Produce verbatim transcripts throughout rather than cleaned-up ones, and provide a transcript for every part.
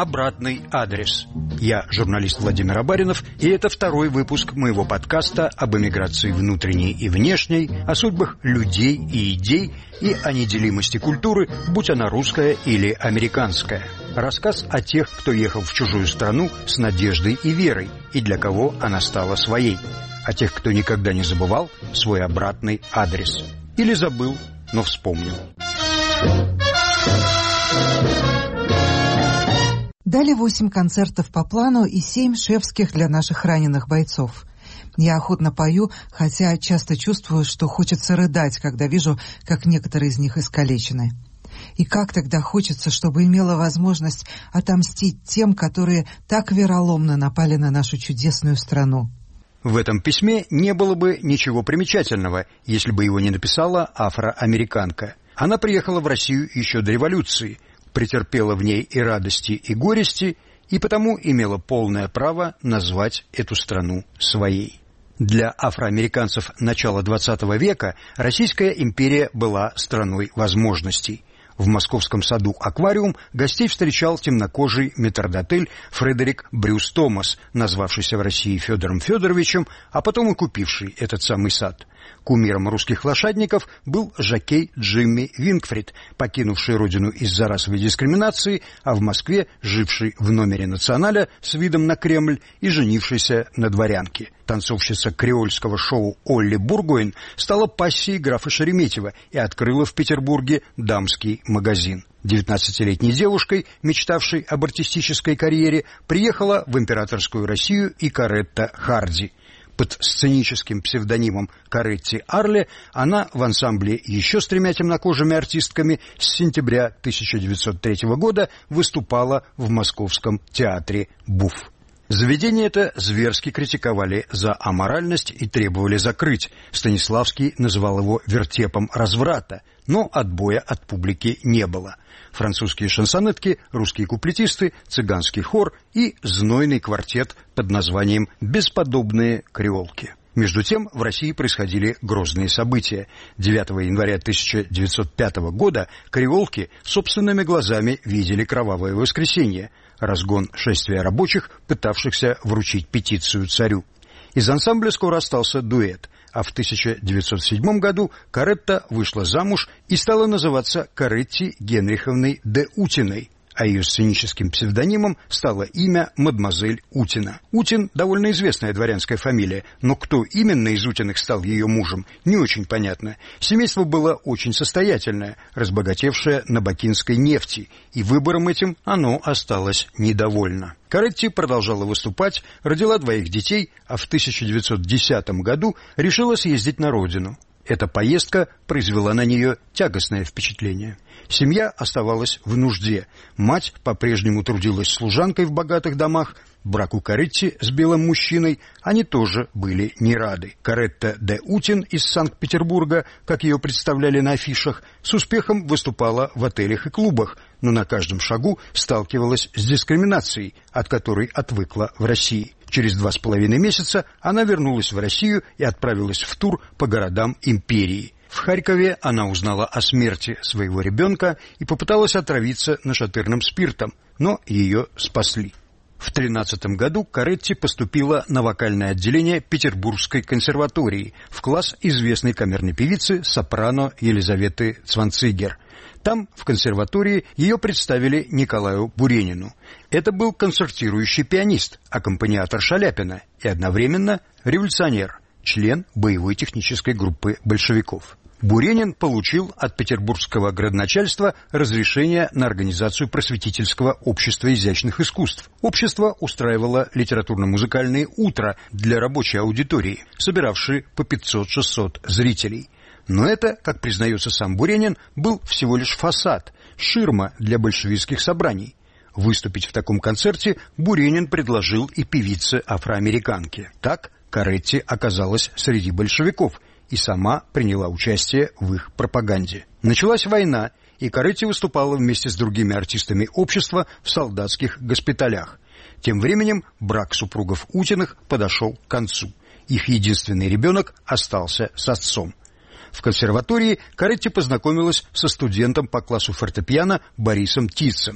«Обратный адрес». Я журналист Владимир Абаринов, и это второй выпуск моего подкаста об эмиграции внутренней и внешней, о судьбах людей и идей и о неделимости культуры, будь она русская или американская. Рассказ о тех, кто ехал в чужую страну с надеждой и верой, и для кого она стала своей. О тех, кто никогда не забывал свой обратный адрес. Или забыл, но вспомнил. Дали восемь концертов по плану и семь шефских для наших раненых бойцов. Я охотно пою, хотя часто чувствую, что хочется рыдать, когда вижу, как некоторые из них искалечены. И как тогда хочется, чтобы имела возможность отомстить тем, которые так вероломно напали на нашу чудесную страну. В этом письме не было бы ничего примечательного, если бы его не написала афроамериканка. Она приехала в Россию еще до революции, претерпела в ней и радости, и горести, и потому имела полное право назвать эту страну своей. Для афроамериканцев начала двадцатого века Российская империя была страной возможностей. В московском саду «Аквариум» гостей встречал темнокожий метрдотель Фредерик Брюс Томас, назвавшийся в России Федором Федоровичем, а потом и купивший этот самый сад. Кумиром русских лошадников был жокей Джимми Вингфрид, покинувший родину из-за расовой дискриминации, а в Москве живший в номере «Националя» с видом на Кремль и женившийся на дворянке. Танцовщица креольского шоу Олли Бургуин стала пассией графа Шереметьева и открыла в Петербурге дамский магазин. девятнадцатилетней девушкой, мечтавшей об артистической карьере, приехала в императорскую Россию и Коретта Харди. Под сценическим псевдонимом Коретти Арле она в ансамбле еще с тремя темнокожими артистками с сентября тысяча девятьсот третьего года выступала в московском театре «Буф». Заведение это зверски критиковали за аморальность и требовали закрыть. Станиславский называл его вертепом разврата, но отбоя от публики не было. Французские шансонетки, русские куплетисты, цыганский хор и знойный квартет под названием «Бесподобные креолки». Между тем в России происходили грозные события. девятого января тысяча девятьсот пятого года креолки собственными глазами видели кровавое воскресенье, разгон шествия рабочих, пытавшихся вручить петицию царю. Из ансамбля скоро остался дуэт, а в тысяча девятьсот седьмом году Коретта вышла замуж и стала называться Коретти Генриховной де Утиной, а ее сценическим псевдонимом стало имя мадемуазель Утина. Утин – довольно известная дворянская фамилия, но кто именно из Утиных стал ее мужем, не очень понятно. Семейство было очень состоятельное, разбогатевшее на бакинской нефти, и выбором этим оно осталось недовольно. Коретти продолжала выступать, родила двоих детей, а в тысяча девятьсот десятом году решила съездить на родину. Эта поездка произвела на нее тягостное впечатление. Семья оставалась в нужде. Мать по-прежнему трудилась служанкой в богатых домах. Браку Коретти с белым мужчиной они тоже были не рады. Коретта де Утин из Санкт-Петербурга, как ее представляли на афишах, с успехом выступала в отелях и клубах, но на каждом шагу сталкивалась с дискриминацией, от которой отвыкла в России. Через два с половиной месяца она вернулась в Россию и отправилась в тур по городам империи. В Харькове она узнала о смерти своего ребенка и попыталась отравиться нашатырным спиртом, но ее спасли. В тринадцатом году Коретти поступила на вокальное отделение Петербургской консерватории в класс известной камерной певицы сопрано Елизаветы Цванцигер. Там, в консерватории, ее представили Николаю Буренину. Это был концертирующий пианист, аккомпаниатор Шаляпина и одновременно революционер, член боевой технической группы большевиков. Буренин получил от петербургского градоначальства разрешение на организацию просветительского общества изящных искусств. Общество устраивало литературно-музыкальные утра для рабочей аудитории, собиравшие по пятьсот-шестьсот зрителей. Но это, как признается сам Буренин, был всего лишь фасад, ширма для большевистских собраний. Выступить в таком концерте Буренин предложил и певице-афроамериканке. Так Коретти оказалась среди большевиков и сама приняла участие в их пропаганде. Началась война, и Коретти выступала вместе с другими артистами общества в солдатских госпиталях. Тем временем брак супругов Утиных подошел к концу. Их единственный ребенок остался с отцом. В консерватории Коретти познакомилась со студентом по классу фортепиано Борисом Титцем.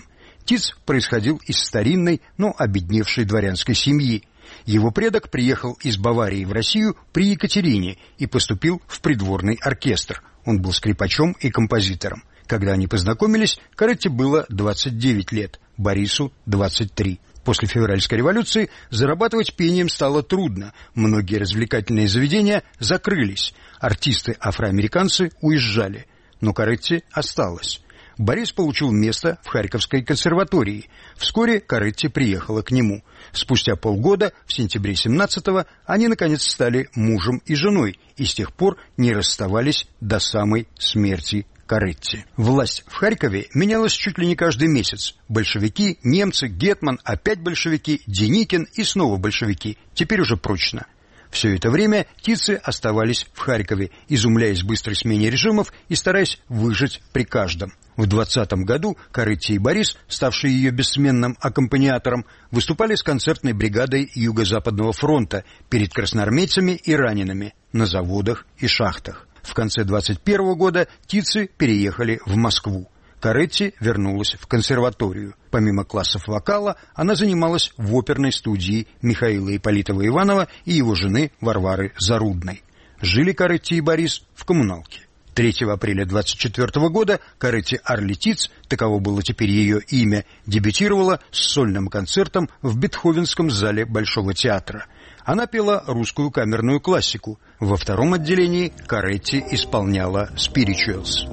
Тиц происходил из старинной, но обедневшей дворянской семьи. Его предок приехал из Баварии в Россию при Екатерине и поступил в придворный оркестр. Он был скрипачом и композитором. Когда они познакомились, Коретти было двадцать девять лет, Борису двадцать три. После февральской революции зарабатывать пением стало трудно. Многие развлекательные заведения закрылись. Артисты-афроамериканцы уезжали. Но Коретти осталась. Борис получил место в Харьковской консерватории. Вскоре Коретти приехала к нему. Спустя полгода, в сентябре семнадцатого, они наконец стали мужем и женой и с тех пор не расставались до самой смерти Коретти. Власть в Харькове менялась чуть ли не каждый месяц. Большевики, немцы, гетман, опять большевики, Деникин и снова большевики. Теперь уже прочно. Все это время Тицы оставались в Харькове, изумляясь быстрой смене режимов и стараясь выжить при каждом. В двадцатом году Коретти и Борис, ставшие ее бессменным аккомпаниатором, выступали с концертной бригадой Юго-Западного фронта перед красноармейцами и ранеными на заводах и шахтах. В конце двадцать первого года Тицы переехали в Москву. Коретти вернулась в консерваторию. Помимо классов вокала, она занималась в оперной студии Михаила Ипполитова-Иванова и его жены Варвары Зарудной. Жили Коретти и Борис в коммуналке. третьего апреля двадцать четвёртого года Коретти Арли Тиц, таково было теперь ее имя, дебютировала с сольным концертом в Бетховенском зале Большого театра. Она пела русскую камерную классику. Во втором отделении Коретти исполняла «Spirituals».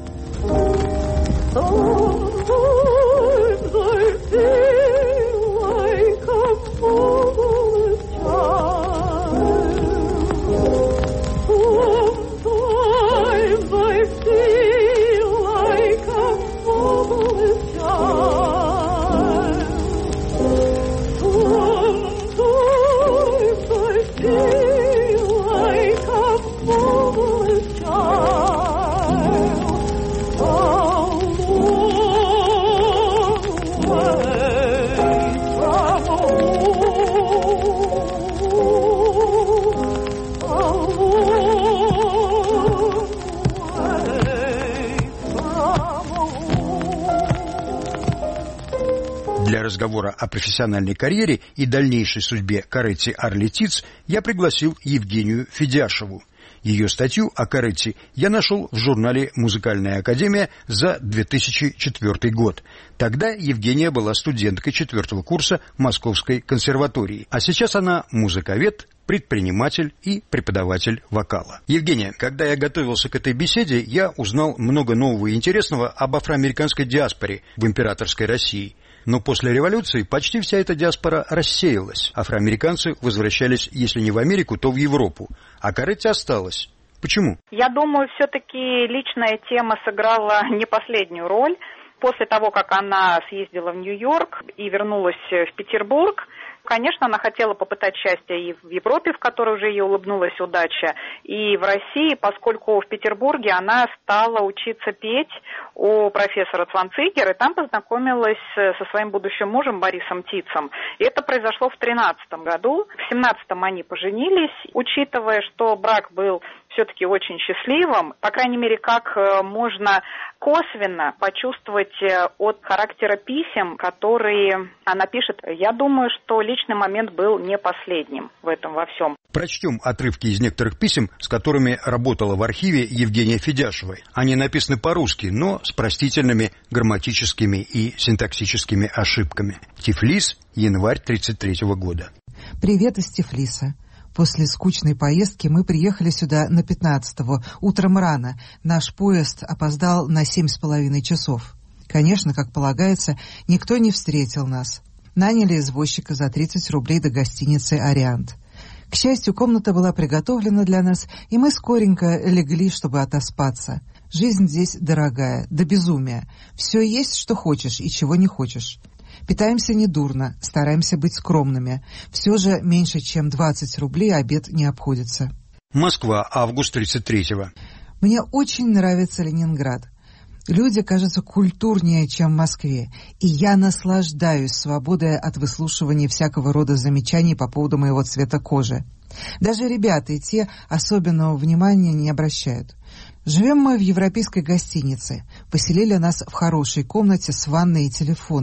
Для разговора о профессиональной карьере и дальнейшей судьбе Коретти Арли Тиц я пригласил Евгению Федяшеву. Ее статью о Коретти я нашел в журнале «Музыкальная академия» за две тысячи четвёртый год. Тогда Евгения была студенткой четвертого курса Московской консерватории, а сейчас она музыковед, предприниматель и преподаватель вокала. Евгения, когда я готовился к этой беседе, я узнал много нового и интересного об афроамериканской диаспоре в императорской России. Но после революции почти вся эта диаспора рассеялась. Афроамериканцы возвращались, если не в Америку, то в Европу. А Коретти осталась. Почему? Я думаю, все-таки личная тема сыграла не последнюю роль. После того, как она съездила в Нью-Йорк и вернулась в Петербург, конечно, она хотела попытать счастье и в Европе, в которой уже ей улыбнулась удача, и в России, поскольку в Петербурге она стала учиться петь у профессора Цванцигера, и там познакомилась со своим будущим мужем Борисом Тицем. И это произошло в тринадцатом году. В семнадцатом они поженились, учитывая, что брак был все-таки очень счастливым, по крайней мере, как можно косвенно почувствовать от характера писем, которые она пишет. Я думаю, что личный момент был не последним в этом во всем. Прочтем отрывки из некоторых писем, с которыми работала в архиве Евгения Федяшева. Они написаны по-русски, но с простительными грамматическими и синтаксическими ошибками. Тифлис, январь тридцать третьего года. Привет из Тифлиса. После скучной поездки мы приехали сюда на пятнадцатого, утром рано. Наш поезд опоздал на семь с половиной часов. Конечно, как полагается, никто не встретил нас. Наняли извозчика за тридцать рублей до гостиницы «Ориант». К счастью, комната была приготовлена для нас, и мы скоренько легли, чтобы отоспаться. Жизнь здесь дорогая, до безумия. Все есть, что хочешь и чего не хочешь. Питаемся недурно, стараемся быть скромными. Все же меньше, чем двадцать рублей обед не обходится. Москва, август тридцать третьего. Мне очень нравится Ленинград. Люди, кажется, культурнее, чем в Москве, и я наслаждаюсь свободой от выслушивания всякого рода замечаний по поводу моего цвета кожи. Даже ребята и те особенного внимания не обращают. Живем мы в европейской гостинице. Поселили нас в хорошей комнате с ванной и телефоном.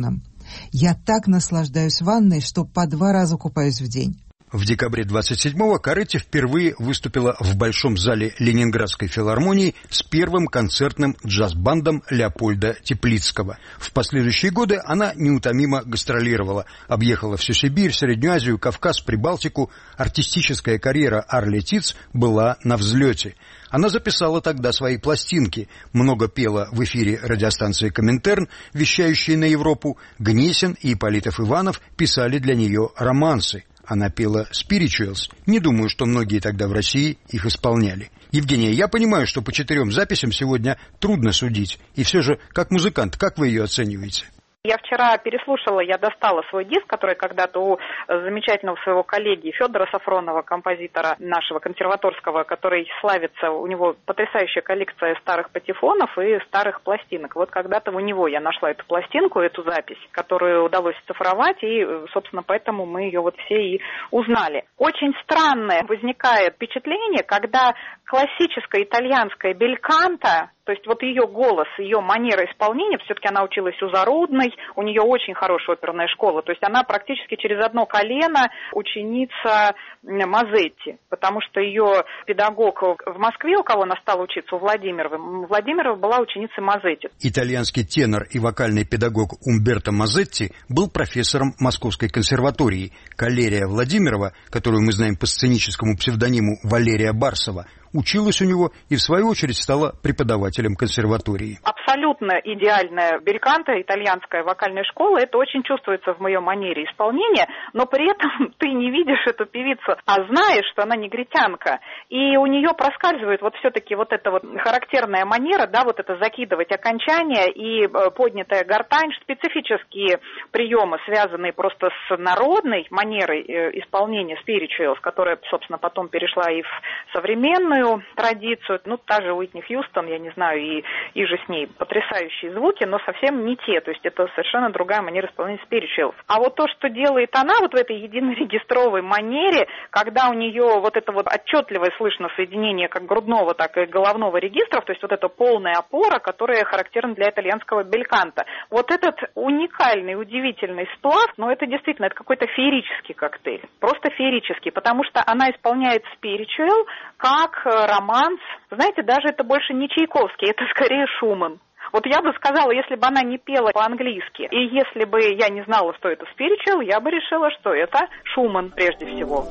Я так наслаждаюсь ванной, что по два раза купаюсь в день. В декабре двадцать седьмого Коретти впервые выступила в Большом зале Ленинградской филармонии с первым концертным джаз-бандом Леопольда Теплицкого. В последующие годы она неутомимо гастролировала, объехала всю Сибирь, Среднюю Азию, Кавказ, Прибалтику. Артистическая карьера Арли Тиц была на взлете. Она записала тогда свои пластинки, много пела в эфире радиостанции «Коминтерн», вещающей на Европу. Гнесин и Ипполитов-Иванов писали для нее романсы. Она пела «Spirituals». Не думаю, что многие тогда в России их исполняли. Евгения, я понимаю, что по четырем записям сегодня трудно судить. И все же, как музыкант, как вы ее оцениваете? Я вчера переслушала, я достала свой диск, который когда-то у замечательного своего коллеги Федора Сафронова, композитора нашего консерваторского, который славится, у него потрясающая коллекция старых патефонов и старых пластинок. Вот когда-то у него я нашла эту пластинку, эту запись, которую удалось цифровать, и, собственно, поэтому мы ее вот все и узнали. Очень странное возникает впечатление, когда классическая итальянская бельканта, то есть вот ее голос, ее манера исполнения, все-таки она училась у Зарудной, у нее очень хорошая оперная школа, то есть она практически через одно колено ученица Мазетти, потому что ее педагог в Москве, у кого она стала учиться, у Владимирова, Владимирова была ученицей Мазетти. Итальянский тенор и вокальный педагог Умберто Мазетти был профессором Московской консерватории. Калерия Владимирова, которую мы знаем по сценическому псевдониму Валерия Барсова, училась у него и, в свою очередь, стала преподавателем консерватории. Абсолютно идеальная бельканта, итальянская вокальная школа, это очень чувствуется в моей манере исполнения, но при этом ты не видишь эту певицу, а знаешь, что она негритянка. И у нее проскальзывает вот все-таки вот эта вот характерная манера, да, вот это закидывать окончания и поднятая гортань, специфические приемы, связанные просто с народной манерой исполнения spirituals, которая, собственно, потом перешла и в современную традицию, ну, та же Уитни Хьюстон, я не знаю, и, и же с ней потрясающие звуки, но совсем не те, то есть это совершенно другая манера исполнения spirituals. А вот то, что делает она вот в этой единорегистровой манере, когда у нее вот это вот отчетливое слышно соединение как грудного, так и головного регистров, то есть вот эта полная опора, которая характерна для итальянского бельканта. Вот этот уникальный, удивительный сплав, ну, это действительно, это какой-то феерический коктейль, просто феерический, потому что она исполняет spiritual как романс. Знаете, даже это больше не Чайковский, это скорее Шуман. Вот я бы сказала, если бы она не пела по-английски, и если бы я не знала, что это spiritual, я бы решила, что это Шуман прежде всего.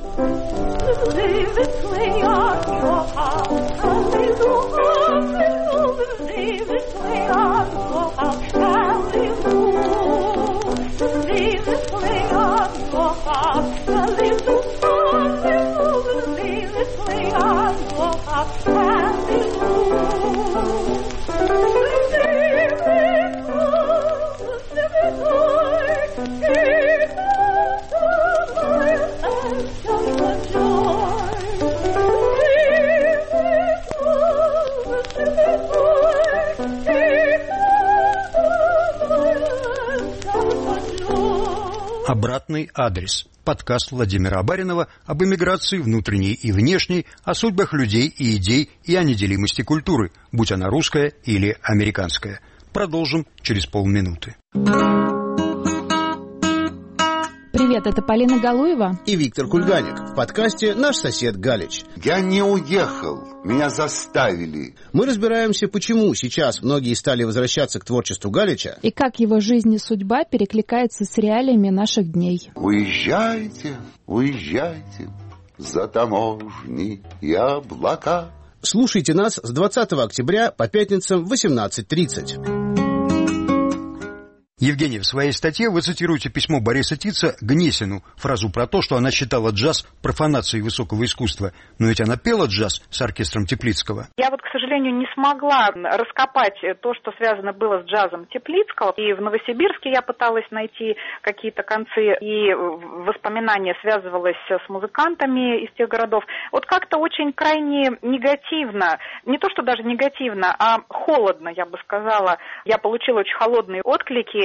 Обратный адрес. Подкаст Владимира Абаринова об эмиграции внутренней и внешней, о судьбах людей и идей и о неделимости культуры, будь она русская или американская. Продолжим через полминуты. Привет, это Полина Галуева и Виктор Кульганик в подкасте «Наш сосед Галич». Я не уехал, меня заставили. Мы разбираемся, почему сейчас многие стали возвращаться к творчеству Галича и как его жизнь и судьба перекликается с реалиями наших дней. Уезжайте, уезжайте за таможни и облака. Слушайте нас с двадцатого октября по пятницам в восемнадцать тридцать. Евгений, в своей статье вы цитируете письмо Бориса Тица Гнесину, фразу про то, что она считала джаз профанацией высокого искусства. Но ведь она пела джаз с оркестром Теплицкого. Я вот, к сожалению, не смогла раскопать то, что связано было с джазом Теплицкого. И в Новосибирске я пыталась найти какие-то концы, и воспоминания связывалась с музыкантами из тех городов. Вот как-то очень крайне негативно, не то что даже негативно, а холодно, я бы сказала. Я получила очень холодные отклики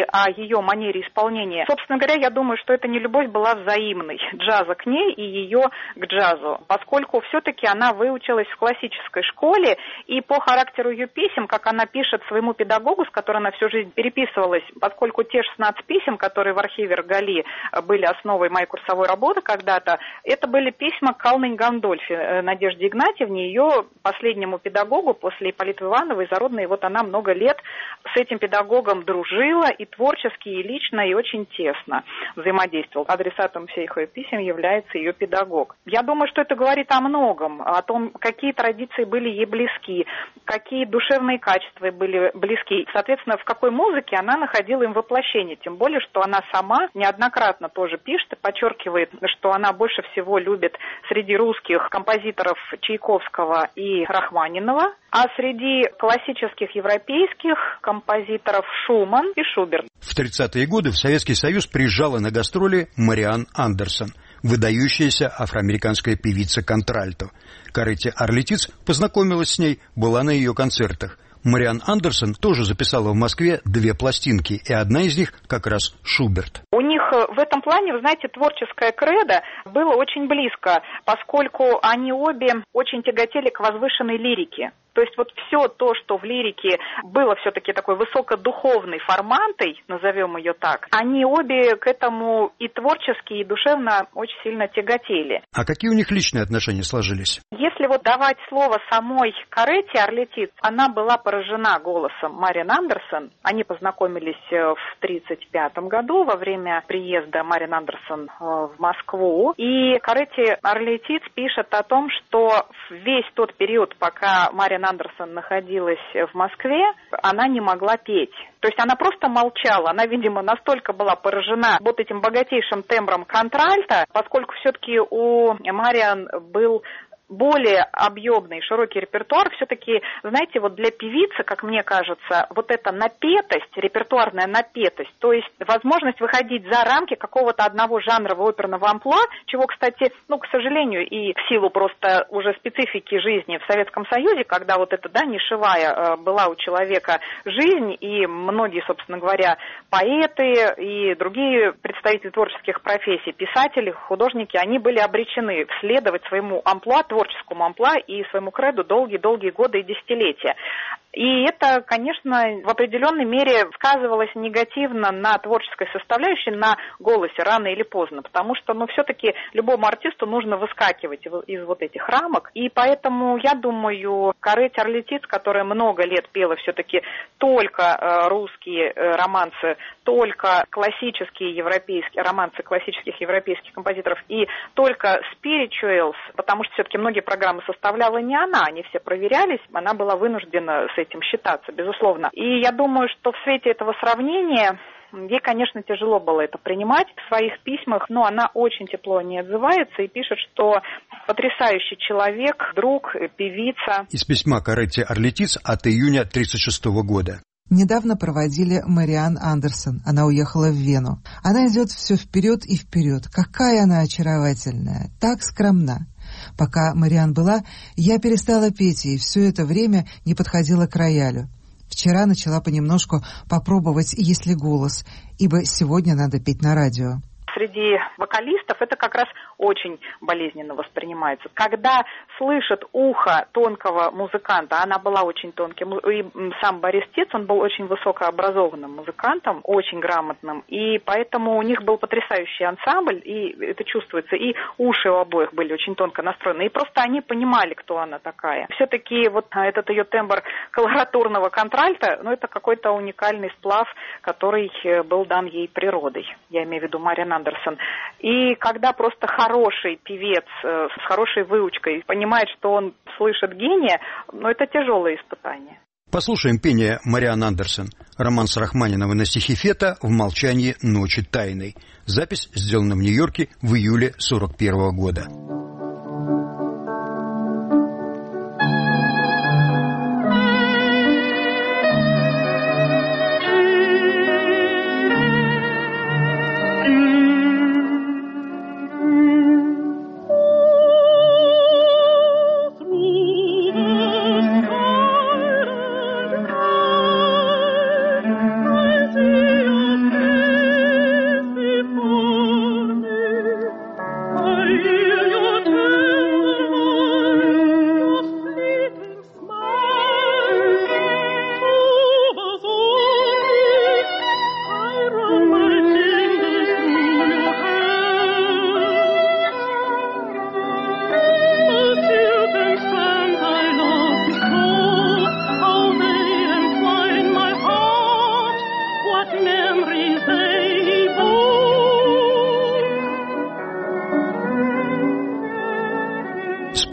о ее манере исполнения. Собственно говоря, я думаю, что эта нелюбовь была взаимной. Джаза к ней и ее к джазу. Поскольку все-таки она выучилась в классической школе, и по характеру ее писем, как она пишет своему педагогу, с которым она всю жизнь переписывалась, поскольку те шестнадцать писем, которые в архиве Рогали были основой моей курсовой работы когда-то, это были письма к Калной Гандольфе, Надежде Игнатьевне, ее последнему педагогу после Ипполита Ивановой, зародной. Вот она много лет с этим педагогом дружила и творчески, и лично, и очень тесно взаимодействовала. Адресатом всех ее писем является ее педагог. Я думаю, что это говорит о многом, о том, какие традиции были ей близки, какие душевные качества были близки. Соответственно, в какой музыке она находила им воплощение. Тем более, что она сама неоднократно тоже пишет и подчеркивает, что она больше всего любит среди русских композиторов Чайковского и Рахманинова, а среди классических европейских композиторов Шуман и Шуберт. В тридцатые годы в Советский Союз приезжала на гастроли Мариан Андерсон, выдающаяся афроамериканская певица-контральто. Каретти Арлетиц познакомилась с ней, была на ее концертах. Мариан Андерсон тоже записала в Москве две пластинки, и одна из них как раз Шуберт. У них в этом плане, вы знаете, творческое кредо было очень близко, поскольку они обе очень тяготели к возвышенной лирике. То есть вот все то, что в лирике было все-таки такой высокодуховной формантой, назовем ее так, они обе к этому и творчески, и душевно очень сильно тяготели. А какие у них личные отношения сложились? Если вот давать слово самой Каретти Арлетиц, она была поражена голосом Мариан Андерсон. Они познакомились в тридцать пятом году во время приезда Мариан Андерсон в Москву. И Каретти Арлетиц пишет о том, что весь тот период, пока Мариан Андерсон находилась в Москве, она не могла петь. То есть она просто молчала. Она, видимо, настолько была поражена вот этим богатейшим тембром контральто, поскольку все-таки у Мариан был более объемный, широкий репертуар, все-таки, знаете, вот для певицы, как мне кажется, вот эта напетость, репертуарная напетость, то есть возможность выходить за рамки какого-то одного жанрового оперного амплуа, чего, кстати, ну, к сожалению, и в силу просто уже специфики жизни в Советском Союзе, когда вот эта, да, нишевая была у человека жизнь, и многие, собственно говоря, поэты и другие представители творческих профессий, писатели, художники, они были обречены следовать своему амплуа, творческому амплуа и своему креду долгие-долгие годы и десятилетия. И это, конечно, в определенной мере сказывалось негативно на творческой составляющей, на голосе рано или поздно, потому что, ну, все-таки любому артисту нужно выскакивать из вот этих рамок, и поэтому, я думаю, Каретти Арлетиц, которая много лет пела все-таки только э, русские э, романсы, только классические европейские романсы классических европейских композиторов и только spirituals, потому что все-таки многие программы составляла не она, они все проверялись, она была вынуждена с этим считаться, безусловно. И я думаю, что в свете этого сравнения ей, конечно, тяжело было это принимать в своих письмах, но она очень тепло не отзывается и пишет, что потрясающий человек, друг, певица. Из письма Каретти Арлетиц от июня тридцать шестого года. Недавно проводили Мариан Андерсон. Она уехала в Вену. Она идет все вперед и вперед. Какая она очаровательная, так скромна. Пока Мариан была, я перестала петь, и все это время не подходила к роялю. Вчера начала понемножку попробовать «Если голос», ибо сегодня надо петь на радио. Среди вокалистов это как раз очень болезненно воспринимается. Когда слышит ухо тонкого музыканта, она была очень тонким, и сам Борис Тец, он был очень высокообразованным музыкантом, очень грамотным, и поэтому у них был потрясающий ансамбль, и это чувствуется, и уши у обоих были очень тонко настроены, и просто они понимали, кто она такая. Все-таки вот этот ее тембр колоратурного контральта, ну это какой-то уникальный сплав, который был дан ей природой, я имею в виду Мариан Андерсон. И когда просто хороший певец э, с хорошей выучкой понимает, что он слышит гения, ну, это тяжелое испытание. Послушаем пение Мариан Андерсон. Романс Рахманинова на стихи Фета «В молчании ночи тайной». Запись сделана в Нью-Йорке в июле сорок первого года. See you.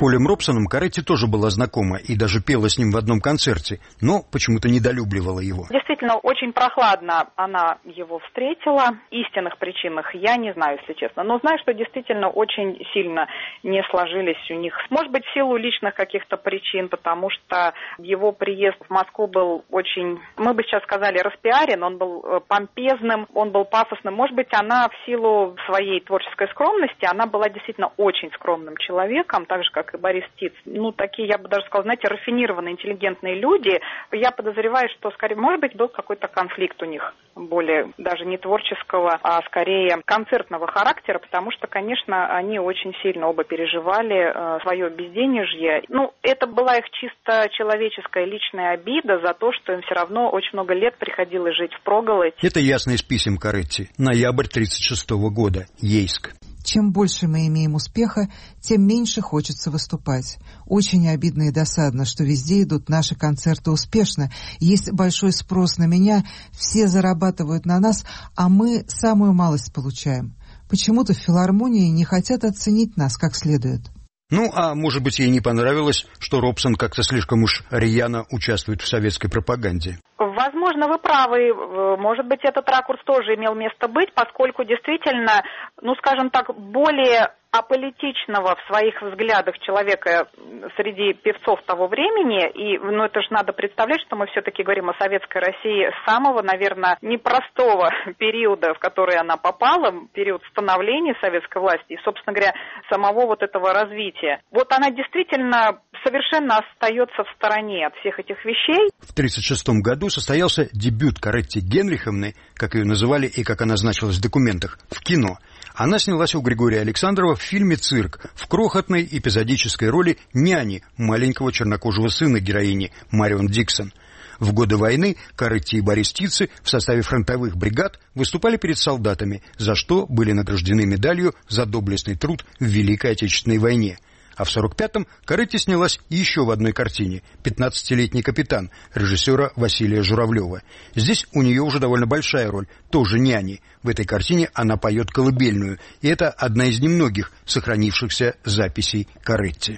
Полем Робсоном Каретти тоже была знакома и даже пела с ним в одном концерте, но почему-то недолюбливала его. Действительно, очень прохладно она его встретила. Истинных причинах я не знаю, если честно. Но знаю, что действительно очень сильно не сложились у них. Может быть, в силу личных каких-то причин, потому что его приезд в Москву был очень, мы бы сейчас сказали, распиарен, он был помпезным, он был пафосным. Может быть, она в силу своей творческой скромности, она была действительно очень скромным человеком, так же, как и Борис Тиц. Ну, такие, я бы даже сказала, знаете, рафинированные, интеллигентные люди. Я подозреваю, что, скорее, может быть, был какой-то конфликт у них, более даже не творческого, а скорее концертного характера, потому что, конечно, они очень сильно оба переживали э, свое безденежье. Ну, это была их чисто человеческая личная обида за то, что им все равно очень много лет приходилось жить впроголодь. Это ясно из писем Каретти. Ноябрь тридцать шестого года. Ейск. Чем больше мы имеем успеха, тем меньше хочется выступать. Очень обидно и досадно, что везде идут наши концерты успешно. Есть большой спрос на меня, все зарабатывают на нас, а мы самую малость получаем. Почему-то в филармонии не хотят оценить нас как следует. Ну, а может быть, ей не понравилось, что Робсон как-то слишком уж рьяно участвует в советской пропаганде? Возможно, вы правы. Может быть, этот ракурс тоже имел место быть, поскольку действительно, ну, скажем так, более аполитичного в своих взглядах человека среди певцов того времени, и, ну, это же надо представлять, что мы все-таки говорим о советской России с самого, наверное, непростого периода, в который она попала, период становления советской власти и, собственно говоря, самого вот этого развития. Вот она действительно совершенно остается в стороне от всех этих вещей. В тридцать шестом году состоялся дебют Каретти Генриховны, как ее называли и как она значилась в документах, в кино. Она снялась у Григория Александрова в фильме «Цирк» в крохотной эпизодической роли няни маленького чернокожего сына героини Марион Диксон. В годы войны Каретти и Борис Тиц в составе фронтовых бригад выступали перед солдатами, за что были награждены медалью за доблестный труд в Великой Отечественной войне. А в сорок пятом Каретти снялась еще в одной картине «Пятнадцатилетний капитан» режиссера Василия Журавлева. Здесь у нее уже довольно большая роль, тоже няни. В этой картине она поет колыбельную, и это одна из немногих сохранившихся записей Каретти.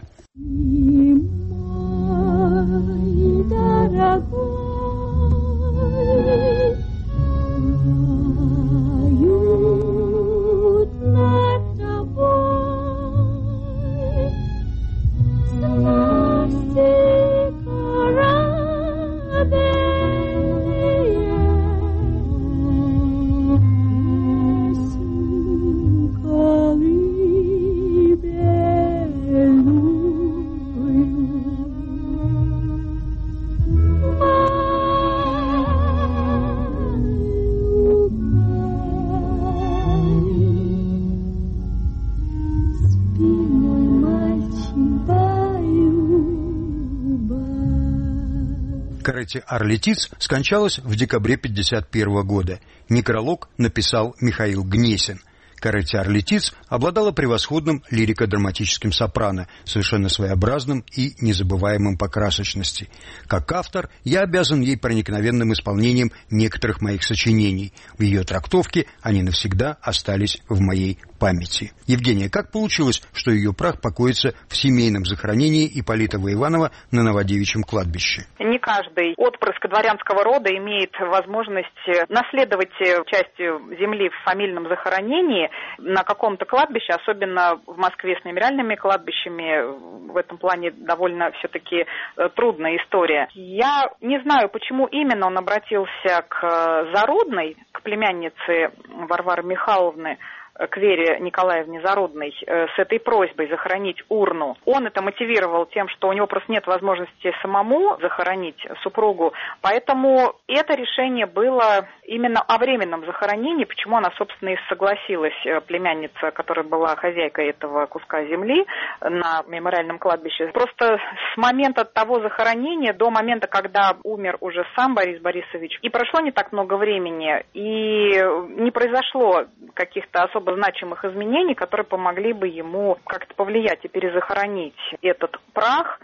Каретти Арли Тиц скончалась в декабре пятьдесят первого года. Некролог написал Михаил Гнесин. Каретти Арли Тиц обладала превосходным лирико-драматическим сопрано, совершенно своеобразным и незабываемым по красочности. Как автор, я обязан ей проникновенным исполнением некоторых моих сочинений. В ее трактовке они навсегда остались в моей памяти. Евгения, как получилось, что ее прах покоится в семейном захоронении Ипполита Воеванова на Новодевичьем кладбище? Не каждый отпрыск дворянского рода имеет возможность наследовать часть земли в фамильном захоронении на каком-то кладбище, особенно в Москве с мемориальными кладбищами. В этом плане довольно все-таки трудная история. Я не знаю, почему именно он обратился к Зарудной, к племяннице Варвары Михайловны, к Вере Николаевне Зарудной с этой просьбой захоронить урну. Он это мотивировал тем, что у него просто нет возможности самому захоронить супругу, поэтому это решение было именно о временном захоронении, почему она, собственно, и согласилась, племянница, которая была хозяйкой этого куска земли на мемориальном кладбище. Просто с момента того захоронения до момента, когда умер уже сам Борис Борисович, и прошло не так много времени, и не произошло каких-то особо значимых изменений, которые помогли бы ему как-то повлиять и перезахоронить этот прах.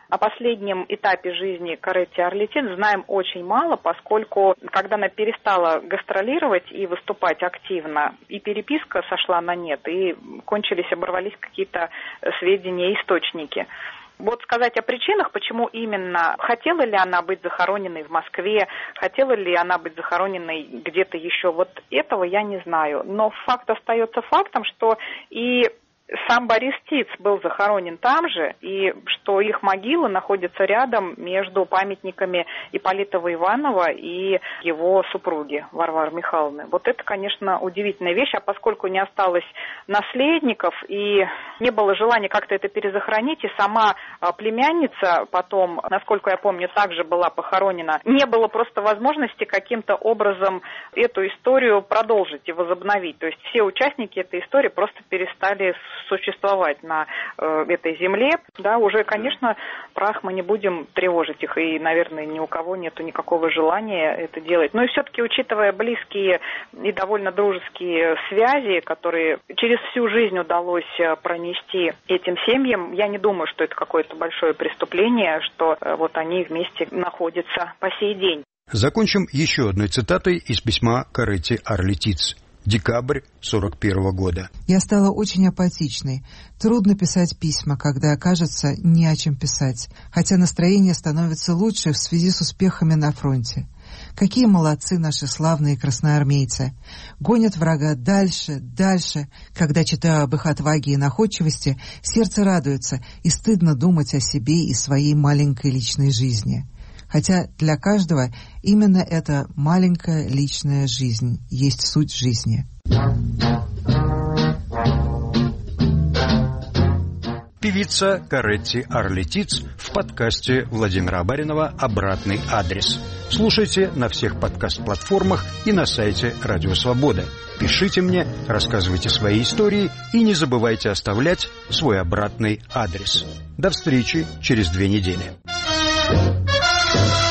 О последнем этапе жизни Коретти Арлетидзе знаем очень мало, поскольку, когда она перестала гастролировать и выступать активно, и переписка сошла на нет, и кончились, оборвались какие-то сведения, источники. Вот сказать о причинах, почему именно, хотела ли она быть захороненной в Москве, хотела ли она быть захороненной где-то еще, вот этого я не знаю. Но факт остается фактом, что и сам Борис Тиц был захоронен там же, и что их могилы находятся рядом между памятниками Ипполита Иванова и его супруги Варвары Михайловны. Вот это, конечно, удивительная вещь, а поскольку не осталось наследников и не было желания как-то это перезахоронить, и сама племянница потом, насколько я помню, также была похоронена, не было просто возможности каким-то образом эту историю продолжить и возобновить. То есть все участники этой истории просто перестали существовать на э, этой земле, да, уже, конечно, прах мы не будем тревожить их, и, наверное, ни у кого нету никакого желания это делать. Но и все-таки, учитывая близкие и довольно дружеские связи, которые через всю жизнь удалось пронести этим семьям, я не думаю, что это какое-то большое преступление, что э, вот они вместе находятся по сей день. Закончим еще одной цитатой из письма Коретти Арлетидзе. Декабрь сорок первого года. Я стала очень апатичной. Трудно писать письма, когда, кажется, не о чем писать, хотя настроение становится лучше в связи с успехами на фронте. Какие молодцы наши славные красноармейцы! Гонят врага дальше, дальше. Когда читаю об их отваге и находчивости, сердце радуется, и стыдно думать о себе и своей маленькой личной жизни. Хотя для каждого именно эта маленькая личная жизнь есть суть жизни. Певица Коретти Арлетидзе в подкасте Владимира Абаринова «Обратный адрес». Слушайте на всех подкаст-платформах и на сайте Радио Свобода. Пишите мне, рассказывайте свои истории и не забывайте оставлять свой обратный адрес. До встречи через две недели. Thank you.